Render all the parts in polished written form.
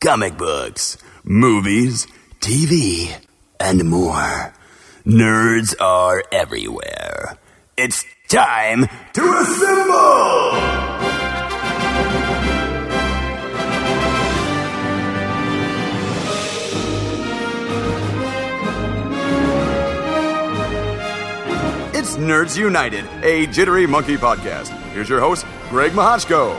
comic books, movies, TV, and more. Nerds are everywhere. It's time to assemble! It's Nerds United, a Jittery Monkey podcast. Here's your host, Greg Mahochko.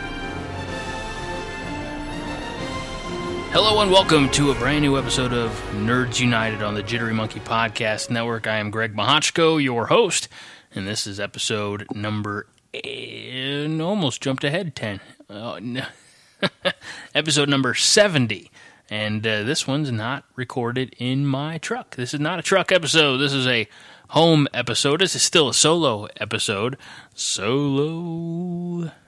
Hello and welcome to a brand new episode of Nerds United on the Jittery Monkey Podcast Network. I am Greg Mahochko, your host, and this is episode number... almost jumped ahead 10. Episode number 70. And this one's not recorded in my truck. This is not a truck episode. This is a home episode. This is still a solo episode. Solo.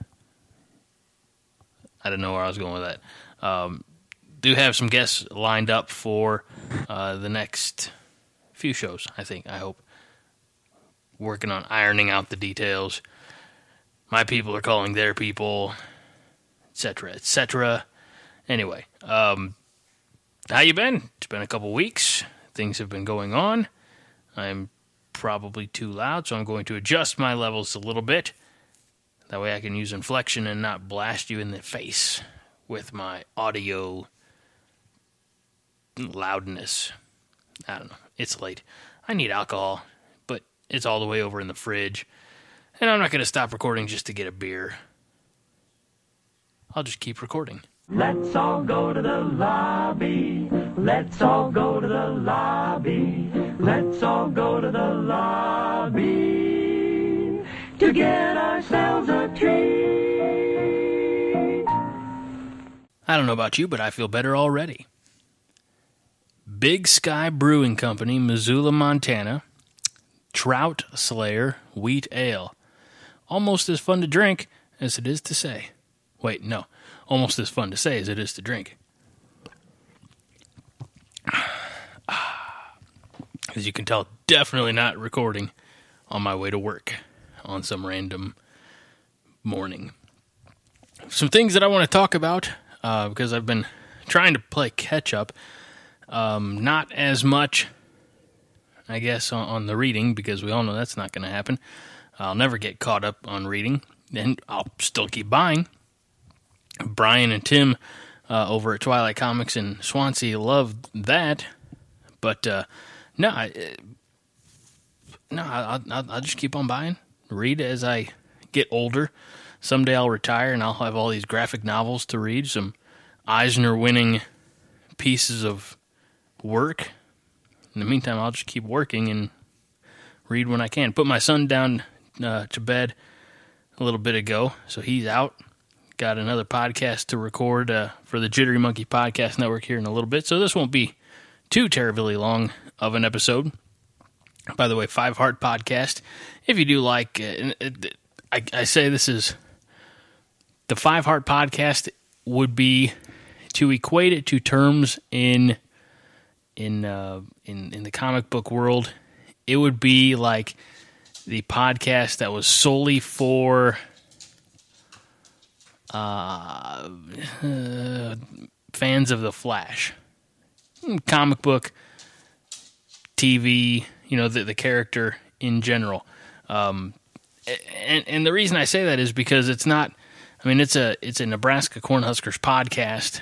I don't know where I was going with that. Do have some guests lined up for the next few shows, I hope. Working on ironing out the details. My people are calling their people, etc., etc. Anyway, how you been? It's been a couple weeks. Things have been going on. I'm probably too loud, so I'm going to adjust my levels a little bit. That way I can use inflection and not blast you in the face with my audio loudness. I don't know. It's late. I need alcohol, but it's all the way over in the fridge. And I'm not going to stop recording just to get a beer. I'll just keep recording. Let's all go to the lobby. Let's all go to the lobby. Let's all go to the lobby to get ourselves a treat. I don't know about you, but I feel better already. Big Sky Brewing Company, Missoula, Montana. Trout Slayer Wheat Ale. Almost as fun to drink as it is to say. Wait, no. Almost as fun to say as it is to drink. As you can tell, definitely not recording on my way to work on some random morning. Some things that I want to talk about, because I've been trying to play catch up. Not as much, I guess, on the reading, because we all know that's not going to happen. I'll never get caught up on reading, and I'll still keep buying. Brian and Tim over at Twilight Comics in Swansea love that, but I'll just keep on buying. Read as I get older. Someday I'll retire and I'll have all these graphic novels to read, some Eisner-winning pieces of work. In the meantime, I'll just keep working and read when I can. Put my son down to bed a little bit ago, so he's out. Got another podcast to record for the Jittery Monkey Podcast Network here in a little bit, so this won't be too terribly long of an episode. By the way, Five Heart Podcast. If you do like, I say this is the Five Heart Podcast would be to equate it to terms in the comic book world. It would be like the podcast that was solely for fans of the Flash, comic book, TV, the character in general. And the reason I say that is because it's not. I mean, it's a Nebraska Cornhuskers podcast.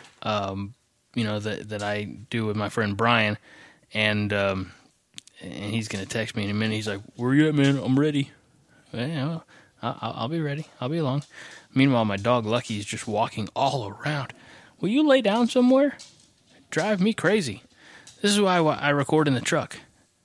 That I do with my friend Brian, and he's gonna text me in a minute. He's like, "Where you at, man? I'm ready." Well, I'll be ready. I'll be along. Meanwhile, my dog Lucky is just walking all around. Will you lay down somewhere? Drive me crazy. This is why I record in the truck.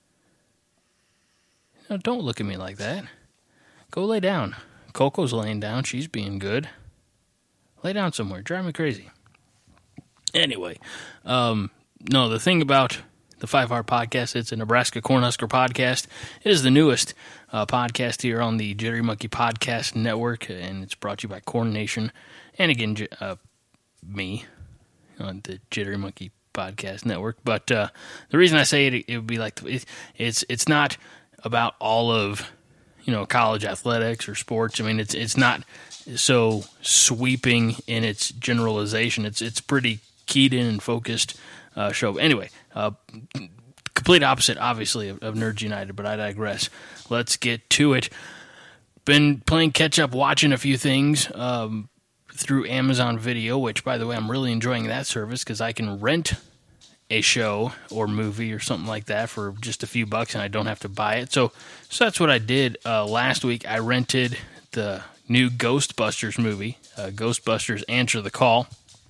No, don't look at me like that. Go lay down. Coco's laying down. She's being good. Lay down somewhere. Drive me crazy. Anyway, no, the thing about the Five Heart Podcast, it's a Nebraska Cornhusker podcast. It is the newest podcast here on the Jittery Monkey Podcast Network, and it's brought to you by Corn Nation, and again, me, on the Jittery Monkey Podcast Network. But the reason I say it would be like, it's not about all of college athletics or sports. I mean, it's not so sweeping in its generalization. It's pretty keyed in and focused show. Anyway, complete opposite, obviously, of Nerds United, but I digress. Let's get to it. Been playing catch-up, watching a few things through Amazon Video, which, by the way, I'm really enjoying that service because I can rent a show or movie or something like that for just a few bucks, and I don't have to buy it. So that's what I did last week. I rented the new Ghostbusters movie, Ghostbusters Answer the Call.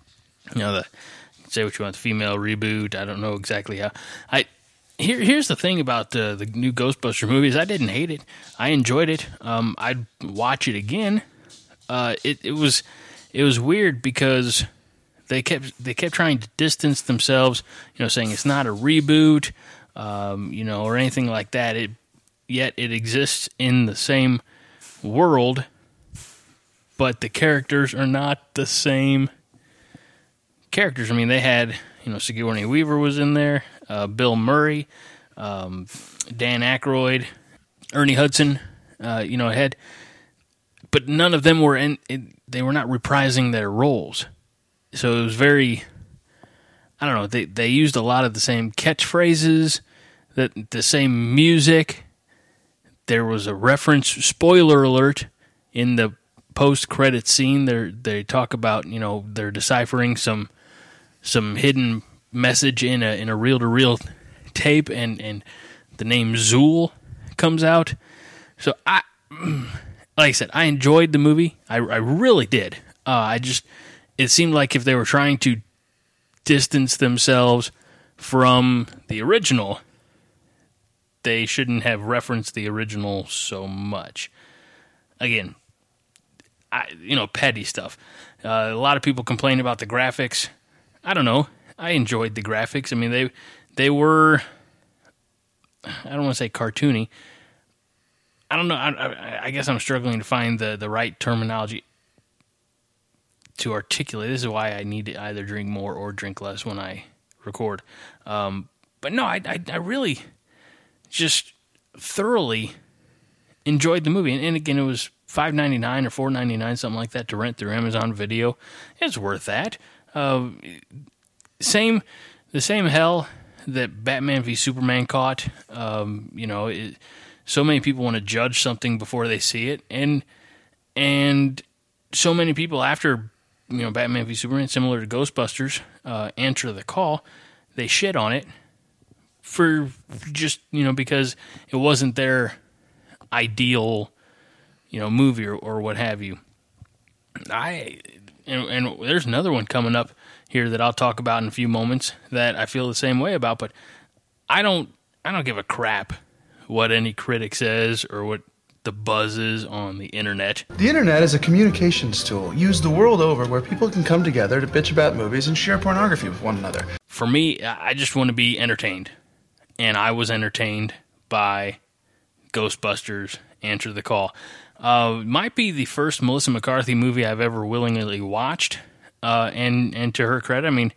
Say what you want, the female reboot. I don't know exactly how. Here's the thing about the new Ghostbusters movies. I didn't hate it. I enjoyed it. I'd watch it again. It was weird because they kept trying to distance themselves, saying it's not a reboot, or anything like that. Yet it exists in the same world, but the characters are not the same characters. I mean, they had, Sigourney Weaver was in there, Bill Murray, Dan Aykroyd, Ernie Hudson, had, but none of them were they were not reprising their roles. So it was very, I don't know, they used a lot of the same catchphrases, the same music. There was a reference, spoiler alert, in the post-credit scene. They talk about, they're deciphering some hidden message in a reel-to-reel tape, and the name Zool comes out. So like I said, I enjoyed the movie. I really did. It seemed like if they were trying to distance themselves from the original, they shouldn't have referenced the original so much. Again, petty stuff. A lot of people complain about the graphics. I don't know. I enjoyed the graphics. I mean, they were, I don't want to say cartoony. I don't know. I guess I'm struggling to find the right terminology to articulate. This is why I need to either drink more or drink less when I record. But no, I really just thoroughly enjoyed the movie. And again, it was $5.99 or $4.99, something like that, to rent through Amazon Video. It's worth that. The same hell that Batman v Superman caught. So many people want to judge something before they see it, and so many people after Batman v Superman, similar to Ghostbusters, Answer the Call, they shit on it for just because it wasn't their ideal movie or what have you. And there's another one coming up here that I'll talk about in a few moments that I feel the same way about, but I don't give a crap what any critic says or what the buzz is on the internet. The internet is a communications tool used the world over where people can come together to bitch about movies and share pornography with one another. For me, I just want to be entertained, and I was entertained by Ghostbusters Answer the Call. Might be the first Melissa McCarthy movie I've ever willingly watched, and to her credit, I mean,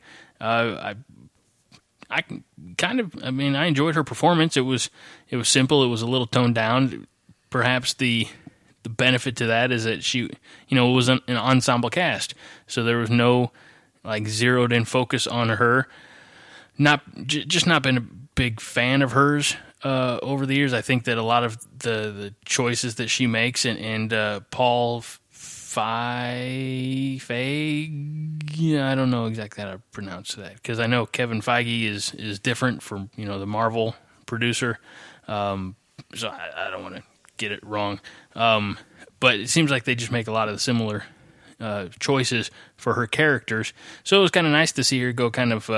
I enjoyed her performance. It was simple. It was a little toned down. Perhaps the benefit to that is that she, it was an ensemble cast, so there was no zeroed in focus on her. Just not been a big fan of hers over the years. I think that a lot of the choices that she makes and Paul Feig, I don't know exactly how to pronounce that, because I know Kevin Feige is different from the Marvel producer, so I don't want to get it wrong, but it seems like they just make a lot of the similar choices for her characters, so it was kind of nice to see her go kind of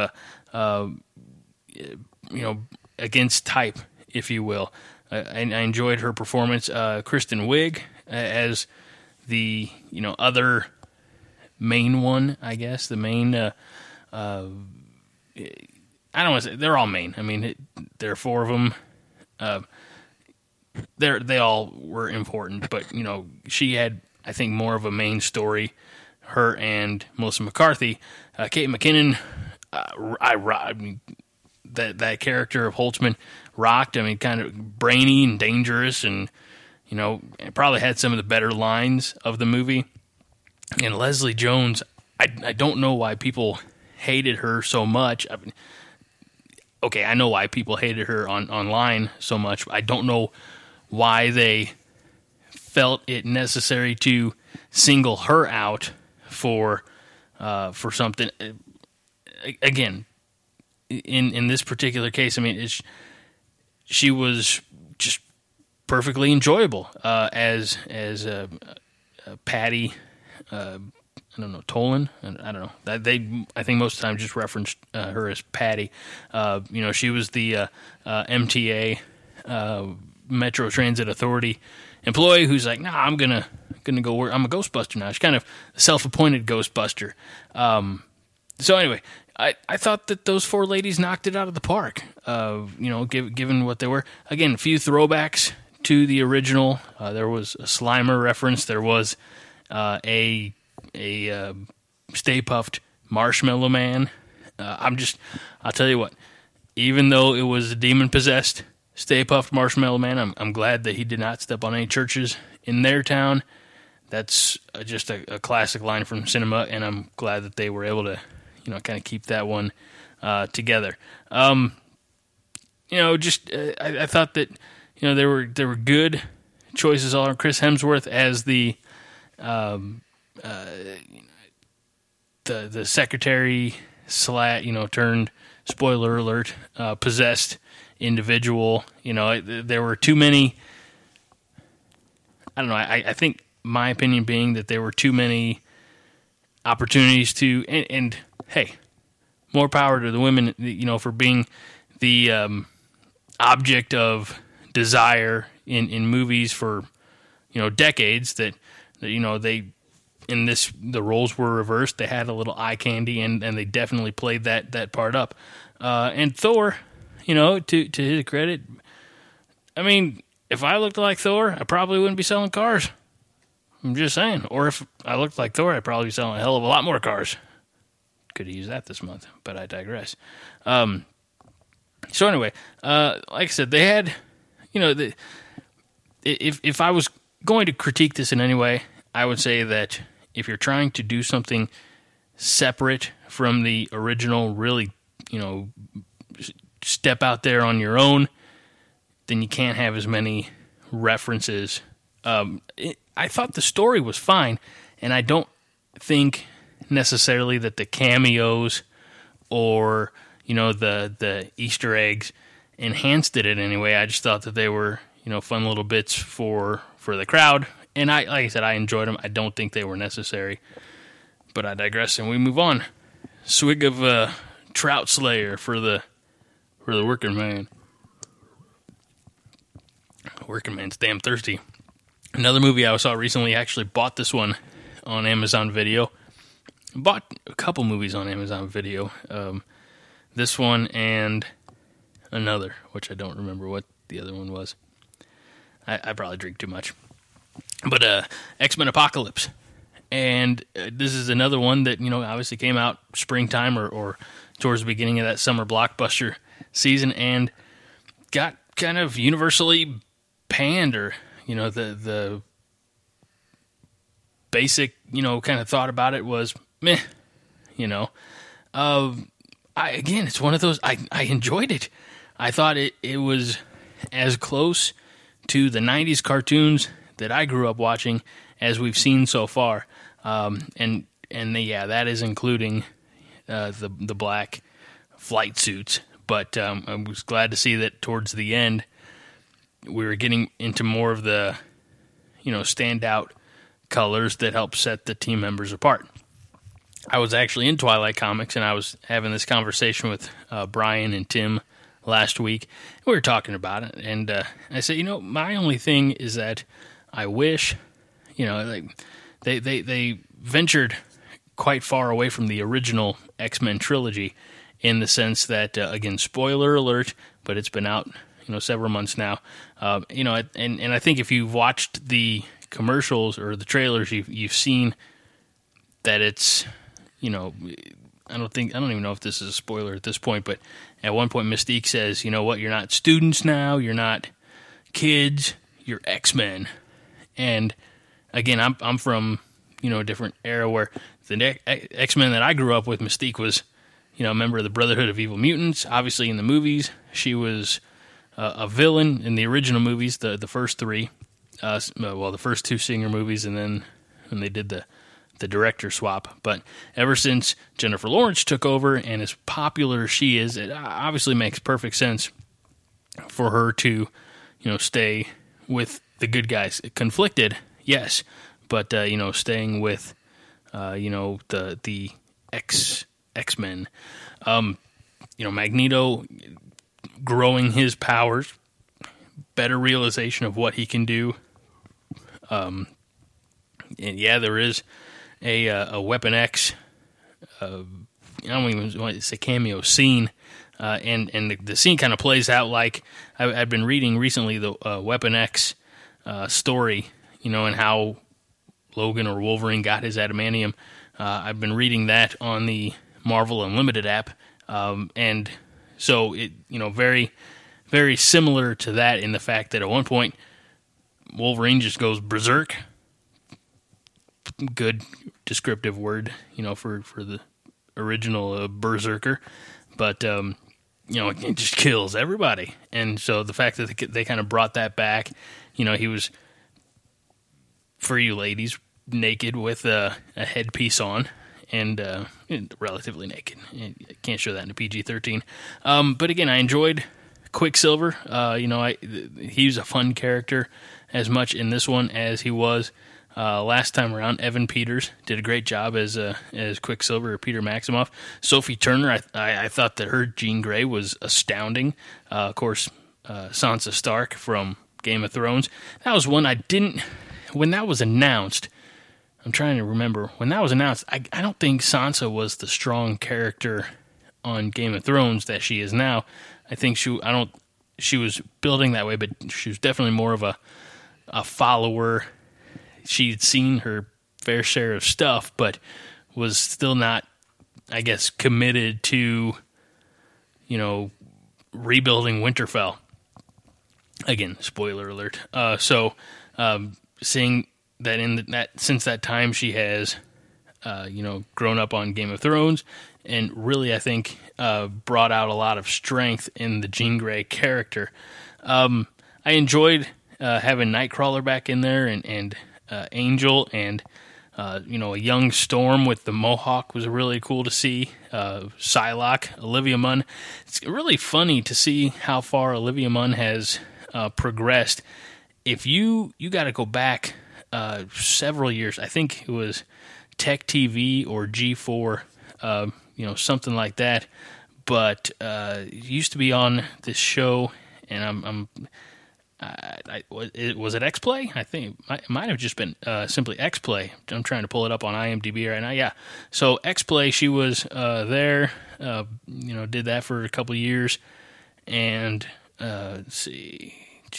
against type, if you will. I enjoyed her performance. Kristen Wiig as the other main one, I guess, the main. I don't want to say they're all main. I mean, there are four of them. They all were important, but she had, I think, more of a main story. Her and Melissa McCarthy, Kate McKinnon. I mean, that character of Holtzman rocked. I mean, kind of brainy and dangerous, and it probably had some of the better lines of the movie. And Leslie Jones, I don't know why people hated her so much. I mean, okay, I know why people hated her online so much. I don't know why they felt it necessary to single her out for something. Again, in this particular case, I mean, she was just perfectly enjoyable as Patty. I don't know, Tolan. I don't know. I think most of the time just referenced her as Patty. She was the MTA Metro Transit Authority employee who's like, nah, I'm gonna go work. I'm a Ghostbuster now. She's kind of a self-appointed Ghostbuster. So anyway, I thought that those four ladies knocked it out of the park. Given what they were. Again, a few throwbacks to the original. There was a Slimer reference. There was a Stay Puft Marshmallow Man. I'll tell you what, even though it was a demon-possessed Stay Puft Marshmallow Man, I'm glad that he did not step on any churches in their town. That's just a classic line from cinema, and I'm glad that they were able to, kind of keep that one together. I thought that, there were good choices all around. Chris Hemsworth as the secretary turned, spoiler alert, possessed individual. There were too many. I don't know. I think my opinion being that there were too many opportunities to, and hey, more power to the women, for being the object of desire in movies for decades. That they. In this, the roles were reversed. They had a little eye candy, and they definitely played that part up. And Thor, to his credit, I mean, if I looked like Thor, I probably wouldn't be selling cars. I'm just saying. Or if I looked like Thor, I'd probably be selling a hell of a lot more cars. Could have used that this month, but I digress. So anyway, like I said, they had, if I was going to critique this in any way, I would say that if you're trying to do something separate from the original, really, step out there on your own, then you can't have as many references. I thought the story was fine, and I don't think necessarily that the cameos or, the Easter eggs enhanced it in any way. I just thought that they were, fun little bits for the crowd. And like I said, I enjoyed them. I don't think they were necessary. But I digress, and we move on. Swig of Trout Slayer for the working man. Working man's damn thirsty. Another movie I saw recently, actually bought this one on Amazon Video. Bought a couple movies on Amazon Video. This one and another, which I don't remember what the other one was. I probably drink too much. But X-Men Apocalypse. And this is another one that, obviously came out springtime or towards the beginning of that summer blockbuster season and got kind of universally panned, or, the basic, kind of thought about it was meh, it's one of those, I enjoyed it. I thought it was as close to the 90s cartoons that I grew up watching as we've seen so far. And that is including the black flight suits. But I was glad to see that towards the end, we were getting into more of the, standout colors that help set the team members apart. I was actually in Twilight Comics, and I was having this conversation with Brian and Tim last week. We were talking about it, and I said, my only thing is that I wish, they ventured quite far away from the original X-Men trilogy in the sense that, again, spoiler alert, but it's been out, several months now. And I think if you've watched the commercials or the trailers, you've seen that it's, I don't even know if this is a spoiler at this point, but at one point Mystique says, you know what, you're not students now, you're not kids, your X-Men. And again, I'm from, a different era where the X-Men that I grew up with, Mystique was, a member of the Brotherhood of Evil Mutants. Obviously, in the movies, she was a villain in the original movies, the first three. The first two Singer movies, and then when they did the director swap. But ever since Jennifer Lawrence took over, and as popular as she is, it obviously makes perfect sense for her to, stay with the good guys. Conflicted, yes, but staying with, the X-Men. Magneto growing his powers, better realization of what he can do. And yeah, there is a Weapon X. I don't even want to say cameo scene, and the scene kind of plays out like I've been reading recently the Weapon X story, and how Logan or Wolverine got his adamantium. I've been reading that on the Marvel Unlimited app, and so it very, very similar to that in the fact that at one point Wolverine just goes berserk. Good descriptive word, for the original berserker, but it just kills everybody. And so the fact that they kind of brought that back, he was, for you ladies, naked with a headpiece on, and relatively naked. I can't show that in a PG-13. But again, I enjoyed Quicksilver. He was a fun character as much in this one as he was last time around. Evan Peters did a great job as Quicksilver, or Peter Maximoff. Sophie Turner, I thought that her Jean Grey was astounding. Of course, Sansa Stark from Game of Thrones. That was one I didn't... When that was announced, I'm trying to remember. When that was announced, I don't think Sansa was the strong character on Game of Thrones that she is now. I think she was building that way, but she was definitely more of a follower. She'd seen her fair share of stuff, but was still not, I guess, committed to, rebuilding Winterfell. Again, spoiler alert. Seeing that since that time she has, grown up on Game of Thrones, and really, I think, brought out a lot of strength in the Jean Grey character. I enjoyed having Nightcrawler back in there, and Angel, and a young Storm with the Mohawk was really cool to see. Psylocke, Olivia Munn. It's really funny to see how far Olivia Munn has progressed. If you got to go back several years, I think it was Tech TV or G4, something like that. But it used to be on this show, and was it X-Play? I think it might have just been simply X-Play. I'm trying to pull it up on IMDb right now. Yeah, so X-Play, she was there. Did that for a couple of years, and let's see.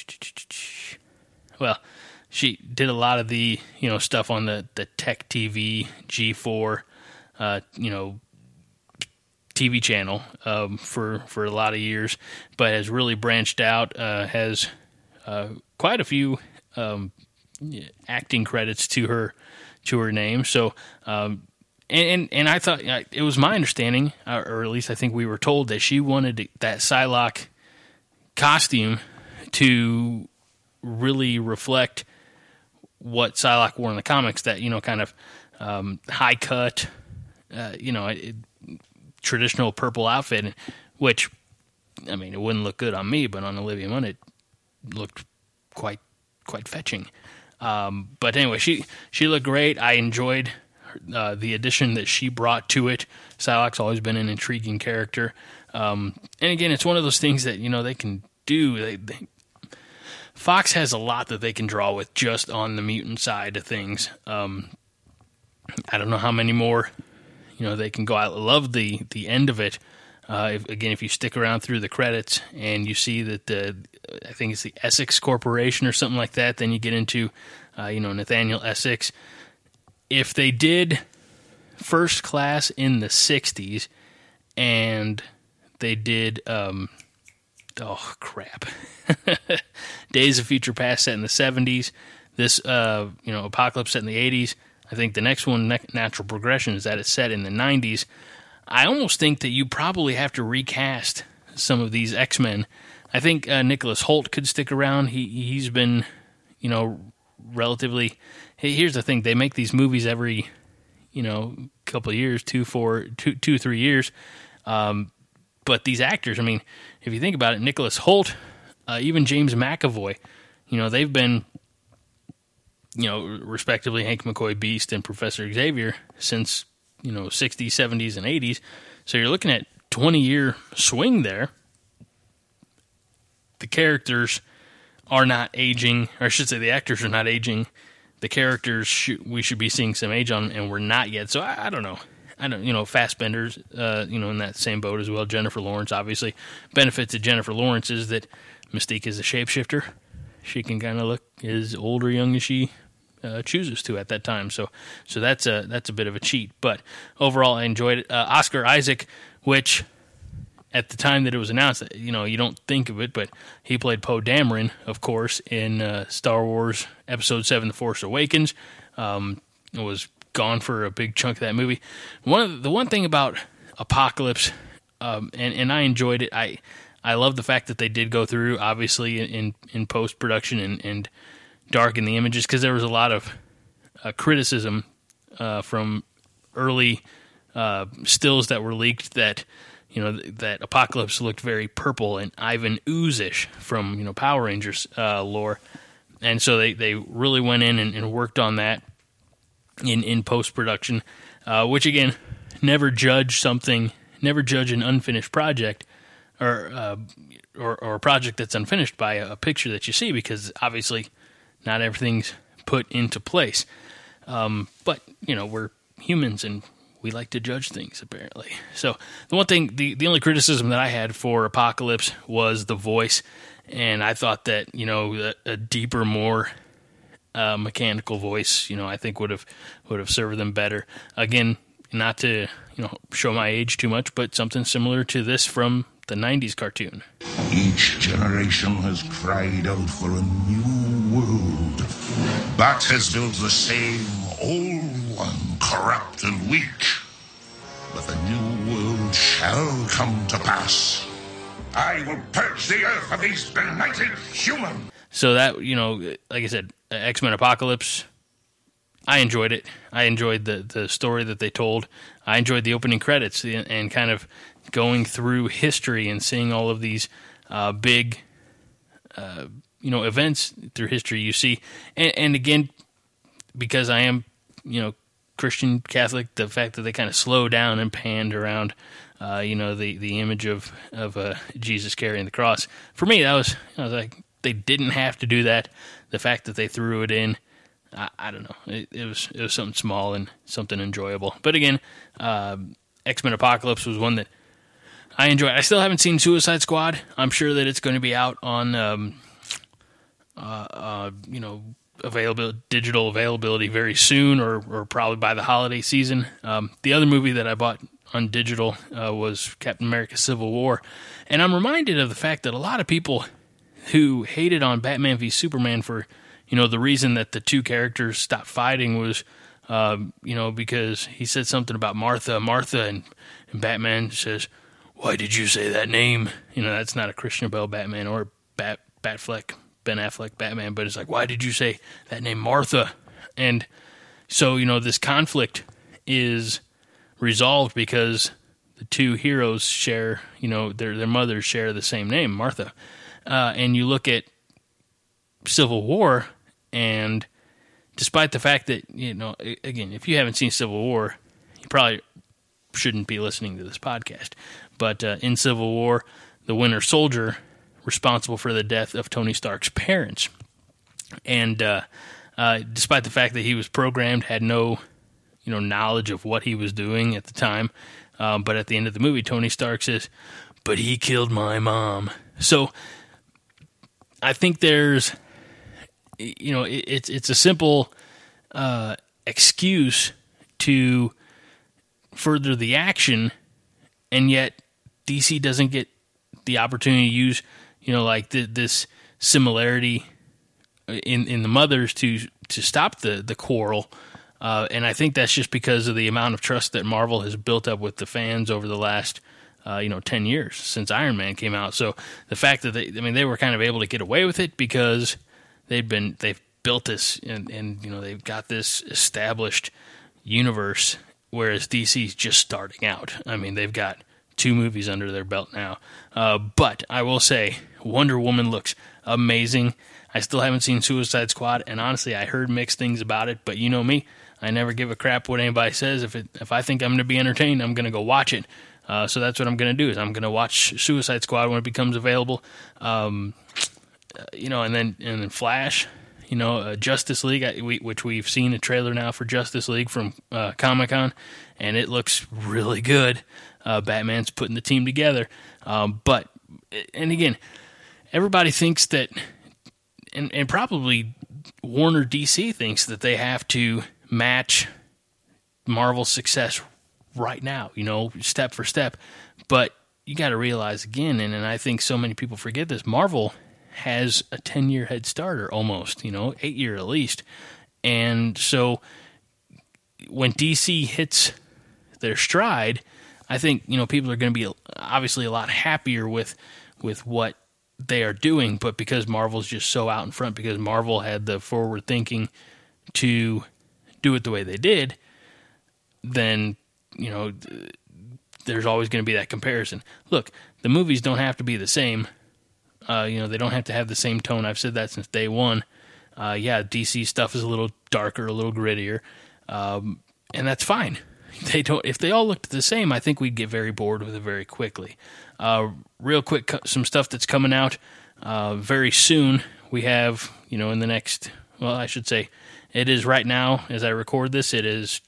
Well, she did a lot of the stuff on the Tech TV G4 TV channel for a lot of years, but has really branched out. Has quite a few acting credits to her name. So and I thought it was my understanding, or at least I think we were told, that she wanted that Psylocke costume to really reflect what Psylocke wore in the comics, that kind of high cut, traditional purple outfit, which, I mean, it wouldn't look good on me, but on Olivia Munn it looked quite fetching. But anyway, she looked great. I enjoyed the addition that she brought to it. Psylocke's always been an intriguing character, and again, it's one of those things that they can do. Fox has a lot that they can draw with just on the mutant side of things. I don't know how many more they can go. I love the end of it. If you stick around through the credits and you see that I think it's the Essex Corporation or something like that, then you get into Nathaniel Essex. If they did First Class in the 60s and they did oh crap. Days of Future Past set in the 70s. This, Apocalypse set in the 80s. I think the next one, Natural Progression, is that it's set in the 90s. I almost think that you probably have to recast some of these X-Men. I think Nicholas Hoult could stick around. He's been, relatively... Hey, here's the thing. They make these movies every, couple of years, 2-3 years. But these actors, I mean, if you think about it, Nicholas Hoult, even James McAvoy, they've been... respectively Hank McCoy Beast and Professor Xavier since, 60s, 70s, and 80s. So you're looking at 20-year swing there. The characters are not aging, or I should say the actors are not aging. The characters, we should be seeing some age on, and we're not yet. So I don't know. Fassbender's, in that same boat as well. Jennifer Lawrence, obviously. Benefit to Jennifer Lawrence is that Mystique is a shapeshifter. She can kind of look as old or young as she chooses to at that time. So that's a bit of a cheat. But overall, I enjoyed it. Oscar Isaac, which at the time that it was announced, you don't think of it, but he played Poe Dameron, of course, in Star Wars Episode 7, The Force Awakens. Was gone for a big chunk of that movie. The one thing about Apocalypse, and I enjoyed it, I love the fact that they did go through, obviously, in post-production and darken the images, because there was a lot of criticism from early stills that were leaked that, that Apocalypse looked very purple and Ivan Ooze-ish from, Power Rangers lore. And so they really went in and worked on that in post-production, which, again, never judge an unfinished project, or a project that's unfinished by a picture that you see, because obviously not everything's put into place. But, we're humans and we like to judge things, apparently. So the one thing, the only criticism that I had for Apocalypse was the voice, and I thought that, a deeper, more mechanical voice, I think would have served them better. Again, not to, show my age too much, but something similar to this from the 90s cartoon. Each generation has cried out for a new world, but has built the same old one, corrupt and weak. But the new world shall come to pass. I will purge the earth of these benighted humans. So that, like I said, X-Men Apocalypse, I enjoyed it. I enjoyed the story that they told. I enjoyed the opening credits and kind of going through history and seeing all of these big, events through history you see. And again, because I am, Christian Catholic, the fact that they kind of slow down and panned around, the image of Jesus carrying the cross. For me, I was like, they didn't have to do that. The fact that they threw it in, I don't know. It was something small and something enjoyable. But again, X-Men Apocalypse was one that I enjoyed. I still haven't seen Suicide Squad. I'm sure that it's going to be out on, digital availability very soon, or probably by the holiday season. The other movie that I bought on digital was Captain America: Civil War, and I'm reminded of the fact that a lot of people who hated on Batman v Superman for, the reason that the two characters stopped fighting was, because he said something about Martha, and Batman says, "Why did you say that name?" That's not a Christian Bale Batman or Ben Affleck Batman, but it's like, why did you say that name, Martha? And so, this conflict is resolved because the two heroes share, their mothers share the same name, Martha. And you look at Civil War, and despite the fact that, again, if you haven't seen Civil War, you probably shouldn't be listening to this podcast. But in Civil War, the Winter Soldier responsible for the death of Tony Stark's parents. And despite the fact that he was programmed, had no, knowledge of what he was doing at the time, but at the end of the movie, Tony Stark says, "But he killed my mom." So I think there's, it's a simple excuse to further the action, and yet DC doesn't get the opportunity to use like this similarity in the mothers to stop the quarrel. And I think that's just because of the amount of trust that Marvel has built up with the fans over the last 10 years since Iron Man came out. So the fact that they were kind of able to get away with it because they've built this and they've got this established universe, whereas DC's just starting out. I mean, they've got 2 movies under their belt now. But I will say Wonder Woman looks amazing. I still haven't seen Suicide Squad, and honestly, I heard mixed things about it, but you know me, I never give a crap what anybody says. If I think I'm going to be entertained, I'm going to go watch it. So that's what I'm going to do, is I'm going to watch Suicide Squad when it becomes available. And then Flash, Justice League, which we've seen a trailer now for Justice League from Comic-Con, and it looks really good. Batman's putting the team together. But again, everybody thinks that, and probably Warner DC thinks that they have to match Marvel's success right now, step for step. But you got to realize again, and I think so many people forget this, Marvel has a 10-year head start, or almost, 8-year at least. And so when DC hits their stride, I think, people are going to be obviously a lot happier with what they are doing, but because Marvel's just so out in front, because Marvel had the forward thinking to do it the way they did, then, there's always going to be that comparison. Look, the movies don't have to be the same. They don't have to have the same tone. I've said that since day one. DC stuff is a little darker, a little grittier, and that's fine. If they all looked the same, I think we'd get very bored with it very quickly. Real quick, some stuff that's coming out very soon. We have, in the next, well, I should say, it is right now, as I record this, it is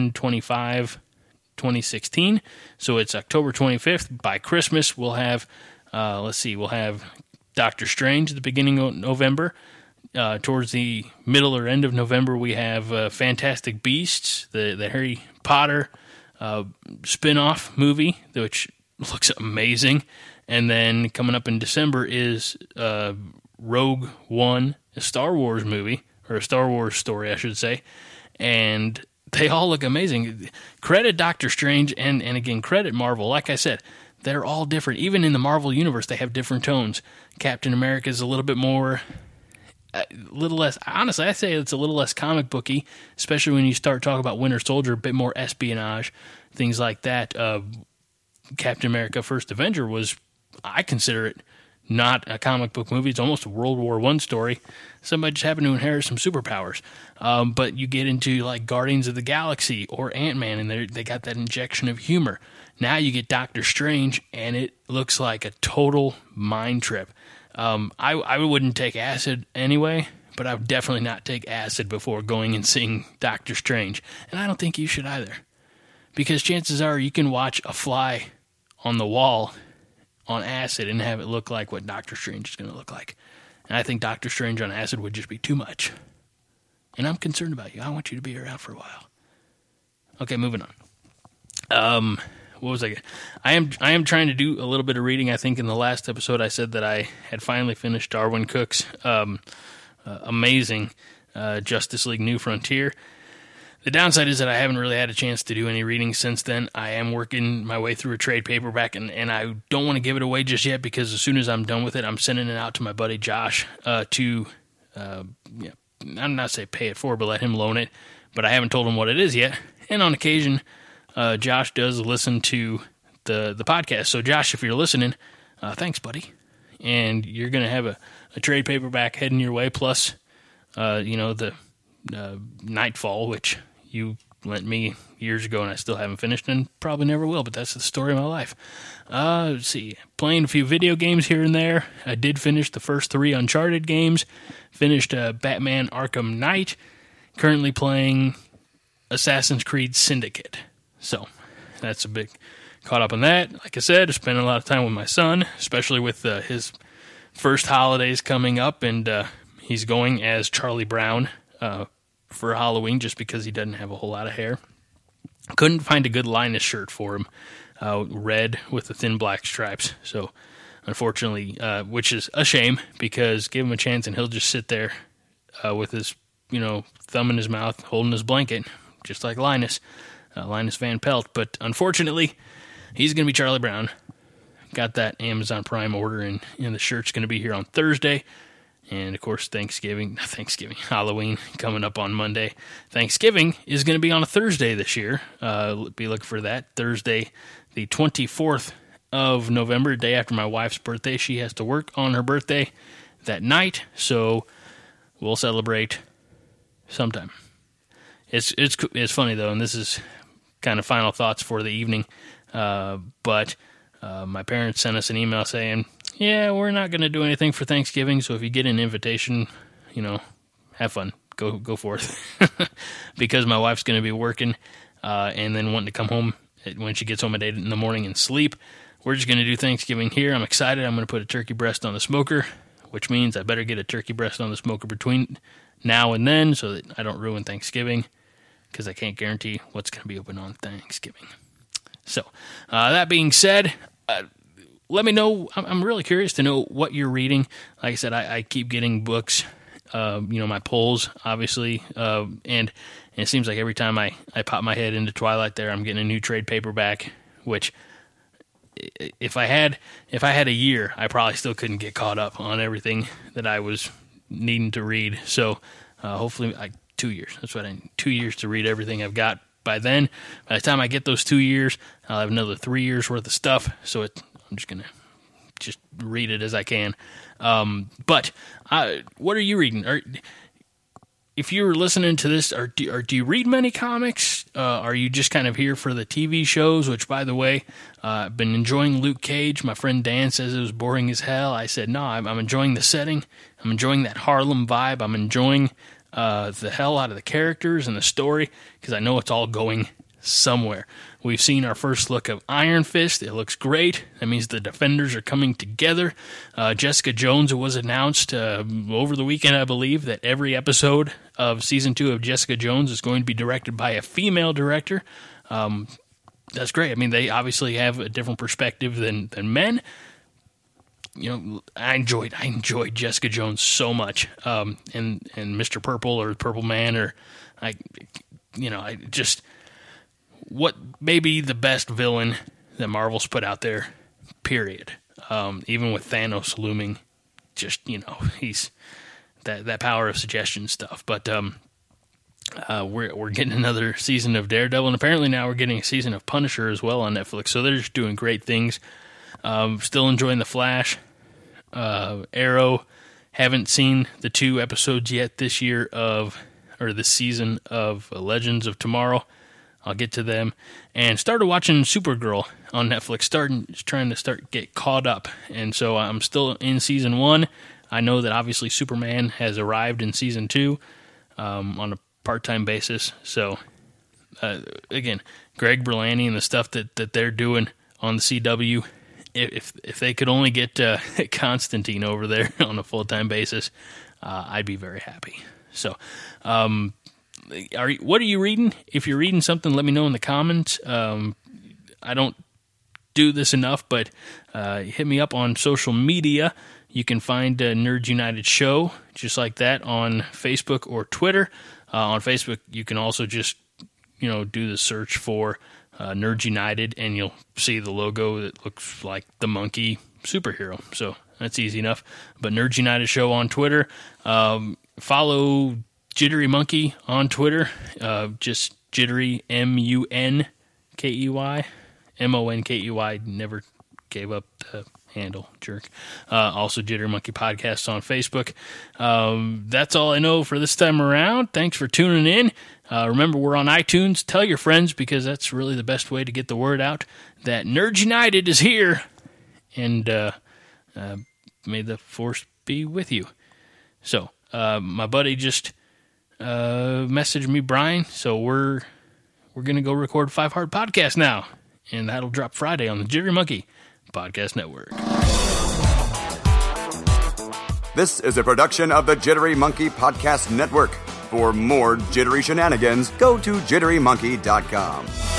10/25/2016, so it's October 25th. By Christmas, we'll have, we'll have Doctor Strange at the beginning of November. Towards the middle or end of November, we have Fantastic Beasts, the Harry Potter spin-off movie, which looks amazing. And then coming up in December is Rogue One, a Star Wars movie, or a Star Wars story, I should say. And they all look amazing. Credit Doctor Strange, and again, credit Marvel. Like I said, they're all different. Even in the Marvel Universe, they have different tones. Captain America is a little bit more... a little less, honestly, I say it's a little less comic booky, especially when you start talking about Winter Soldier, a bit more espionage, things like that. Captain America First Avenger was, I consider it not a comic book movie. It's almost a World War I story. Somebody just happened to inherit some superpowers. But you get into like Guardians of the Galaxy or Ant-Man, and they got that injection of humor. Now you get Doctor Strange, and it looks like a total mind trip. I wouldn't take acid anyway, but I would definitely not take acid before going and seeing Doctor Strange. And I don't think you should either. Because chances are you can watch a fly on the wall on acid and have it look like what Doctor Strange is going to look like. And I think Doctor Strange on acid would just be too much. And I'm concerned about you. I want you to be around for a while. Okay, moving on. What was I? I am trying to do a little bit of reading. I think in the last episode I said that I had finally finished Darwin Cook's amazing Justice League New Frontier. The downside is that I haven't really had a chance to do any reading since then. I am working my way through a trade paperback, and I don't want to give it away just yet, because as soon as I'm done with it, I'm sending it out to my buddy Josh to, I'm not say pay it for, but let him loan it. But I haven't told him what it is yet. And on occasion, Josh does listen to the podcast. So Josh, if you're listening, thanks, buddy. And you're going to have a trade paperback heading your way, plus, the Nightfall, which you lent me years ago and I still haven't finished and probably never will, but that's the story of my life. Let's see. Playing a few video games here and there. I did finish the first 3 Uncharted games. Finished Batman Arkham Knight. Currently playing Assassin's Creed Syndicate. So, that's a big caught up on that. Like I said, I spent a lot of time with my son, especially with his first holidays coming up, and he's going as Charlie Brown for Halloween just because he doesn't have a whole lot of hair. Couldn't find a good Linus shirt for him, red with the thin black stripes. So unfortunately, which is a shame because give him a chance and he'll just sit there with his, thumb in his mouth, holding his blanket, just like Linus Van Pelt. But unfortunately, he's going to be Charlie Brown. Got that Amazon Prime order, and the shirt's going to be here on Thursday. And, of course, Halloween coming up on Monday. Thanksgiving is going to be on a Thursday this year. Be looking for that. Thursday, the 24th of November, day after my wife's birthday. She has to work on her birthday that night, so we'll celebrate sometime. It's funny, though, and this is kind of final thoughts for the evening, but my parents sent us an email saying, yeah, we're not going to do anything for Thanksgiving, so if you get an invitation, have fun. Go forth. Because my wife's going to be working and then wanting to come home when she gets home at 8 in the morning and sleep. We're just going to do Thanksgiving here. I'm excited. I'm going to put a turkey breast on the smoker, which means I better get a turkey breast on the smoker between now and then so that I don't ruin Thanksgiving, because I can't guarantee what's going to be open on Thanksgiving. So, that being said, let me know. I'm really curious to know what you're reading. Like I said, I keep getting books, my polls, obviously, and it seems like every time I pop my head into Twilight there, I'm getting a new trade paperback, which if I had a year, I probably still couldn't get caught up on everything that I was needing to read. So hopefully 2 years. That's what I need. 2 years to read everything I've got. By then, by the time I get those 2 years, I'll have another 3 years worth of stuff. So I'm just going to just read it as I can. But what are you reading? If you're listening to this, do you read many comics? Are you just kind of here for the TV shows? Which, by the way, I've been enjoying Luke Cage. My friend Dan says it was boring as hell. I said, no, I'm enjoying the setting. I'm enjoying that Harlem vibe. I'm enjoying the hell out of the characters and the story, because I know it's all going somewhere. We've seen our first look of Iron Fist. It looks great. That means the Defenders are coming together. Jessica Jones, it was announced over the weekend, I believe, that every episode of Season 2 of Jessica Jones is going to be directed by a female director. That's great. I mean, they obviously have a different perspective than men. I enjoyed Jessica Jones so much, and Mr. Purple or Purple Man, what may be the best villain that Marvel's put out there, period. Even with Thanos looming, he's that power of suggestion stuff. But we're getting another season of Daredevil, and apparently now we're getting a season of Punisher as well on Netflix. So they're just doing great things. Still enjoying The Flash. Arrow, haven't seen the 2 episodes yet this year this season of Legends of Tomorrow. I'll get to them. And started watching Supergirl on Netflix, trying to get caught up. And so I'm still in season 1. I know that obviously Superman has arrived in season 2 on a part-time basis. So, again, Greg Berlanti and the stuff that they're doing on the CW, if they could only get Constantine over there on a full-time basis, I'd be very happy. So, what are you reading? If you're reading something, let me know in the comments. I don't do this enough, but hit me up on social media. You can find Nerds United Show, just like that, on Facebook or Twitter. On Facebook, you can also just do the search for Nerds United, and you'll see the logo that looks like the monkey superhero. So that's easy enough. But Nerds United Show on Twitter. Follow Jittery Monkey on Twitter. Just Jittery, Munkey. Monkey. Never gave up the handle, jerk. Also Jittery Monkey Podcasts on Facebook. That's all I know for this time around. Thanks for tuning in. Remember, we're on iTunes. Tell your friends, because that's really the best way to get the word out that Nerds United is here. And may the force be with you. So, my buddy just messaged me, Brian, so we're going to go record 5 Heart Podcast now. And that'll drop Friday on the Jittery Monkey Podcast Network. This is a production of the Jittery Monkey Podcast Network. For more jittery shenanigans, go to jitterymonkey.com.